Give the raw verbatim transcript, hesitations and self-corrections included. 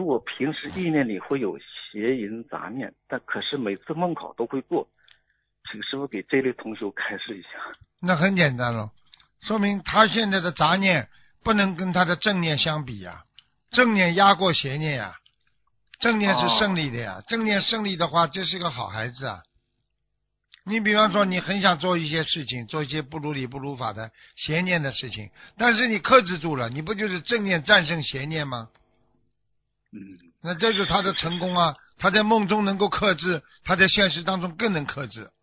如果平时意念里会有邪淫杂念，但可是每次梦考都会做，请师傅给这类同学开示一下。 那很简单了，说明他现在的杂念不能跟他的正念相比呀、正念压过邪念呀、正念是胜利的呀、正念胜利的话，这是个好孩子啊。你比方说，你很想做一些事情，做一些不如理不如法的邪念的事情，但是你克制住了，你不就是正念战胜邪念吗？ 嗯， 那这是他的成功啊！他在梦中能够克制，他在现实当中更能克制。